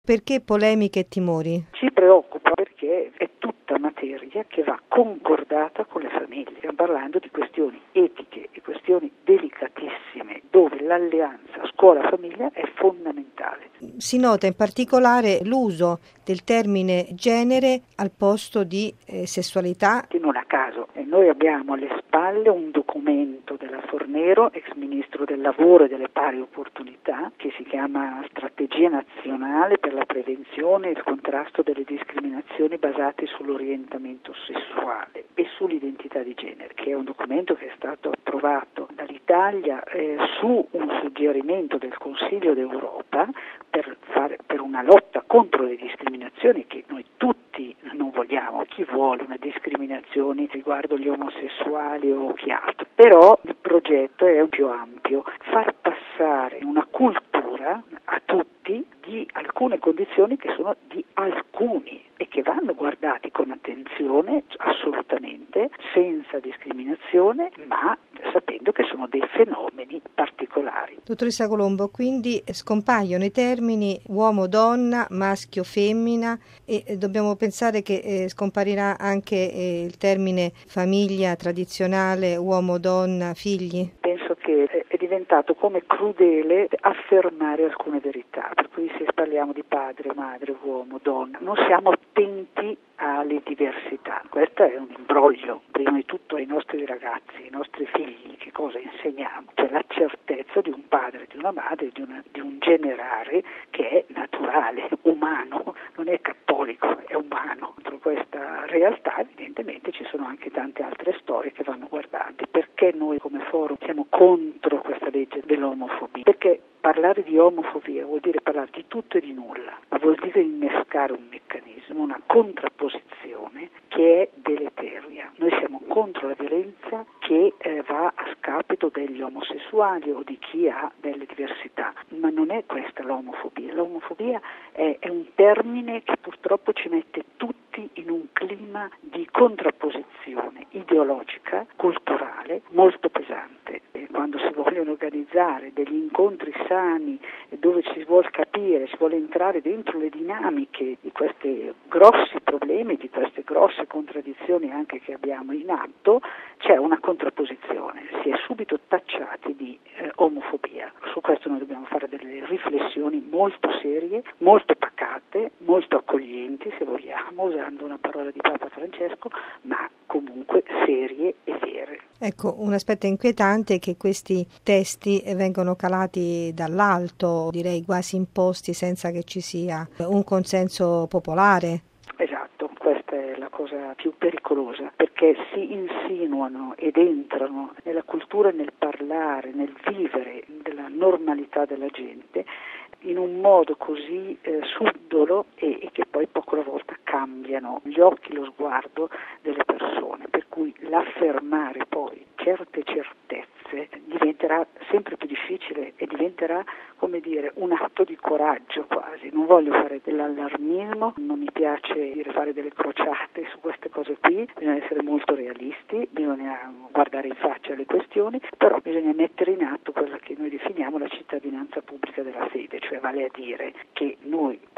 Perché polemiche e timori? Ci preoccupa perché è tutta materia che va concordata con le famiglie. Stiamo parlando di questioni etiche e questioni delicatissime dove l'alleanza scuola-famiglia è fondamentale. Si nota in particolare l'uso del termine genere al posto di sessualità. Non a caso, noi abbiamo alle spalle un documento della Fornero, ex ministro del lavoro e delle pari opportunità, che si chiama Strategia Nazionale per la prevenzione e il contrasto delle discriminazioni basate sull'orientamento sessuale e sull'identità di genere, che è un documento che è stato approvato dall'Italia su un suggerimento del Consiglio d'Europa per una lotta contro le discriminazioni che noi tutti non vogliamo. Chi vuole una discriminazione riguardo gli omosessuali o chi altro? Però il progetto è più ampio, far passare una cultura a tutti di alcune condizioni che sono di alcuni e che vanno guardati con attenzione, assolutamente, senza discriminazione, ma sapendo che sono dei fenomeni particolari. Dottoressa Colombo, quindi scompaiono i termini uomo-donna, maschio-femmina e dobbiamo pensare che scomparirà anche il termine famiglia tradizionale, uomo-donna, figli? Penso che è diventato come crudele affermare alcune verità, per cui se parliamo di padre, madre, uomo, donna, non siamo attenti alle diversità. Questo è un imbroglio, prima di tutto ai nostri ragazzi, ai nostri figli, che cosa insegniamo? Cioè la certezza di un padre, di una madre, di un generare che è naturale, umano, non è cattolico, è umano. Dentro questa realtà evidentemente ci sono anche tante altre storie che vanno guardate. Perché noi come forum siamo contro questa legge dell'omofobia? Perché parlare di omofobia vuol dire parlare di tutto e di nulla, ma vuol dire innescare un meccanismo, una contrapposizione che è deleteria. Noi siamo contro la violenza che va a scapito degli omosessuali o di chi ha delle diversità, ma non è questa l'omofobia. L'omofobia è un termine che purtroppo ci mette tutti in un clima di contrapposizione ideologica, culturale, molto pesante. E quando si vogliono organizzare degli incontri sani dove si vuole capire, si vuole entrare dentro le dinamiche di questi grossi problemi, di queste grosse contraddizioni anche che abbiamo in atto, c'è una contrapposizione, si è subito tacciati di omofobia. Su questo noi dobbiamo fare delle riflessioni molto serie, molto pacate, molto accoglienti se vogliamo, usando una parola di Papa Francesco, ma comunque serie e vere. Ecco, un aspetto inquietante è che questi testi vengono calati dall'alto, direi quasi imposti senza che ci sia un consenso popolare. Esatto, questa è la cosa più pericolosa, perché si insinuano ed entrano nella cultura, nel parlare, nel vivere della normalità della gente in un modo così subdolo e che poi poco alla volta cambiano gli occhi, lo sguardo delle persone, per cui l'affermare poi certe certezze diventerà sempre più difficile e diventerà, come dire, un atto di coraggio quasi. Non voglio fare dell'allarmismo, non mi piace fare delle crociate su queste cose qui, bisogna essere molto realisti, bisogna guardare in faccia le questioni, però bisogna mettere in atto quella che noi definiamo la cittadinanza pubblica della fede, cioè vale a dire che noi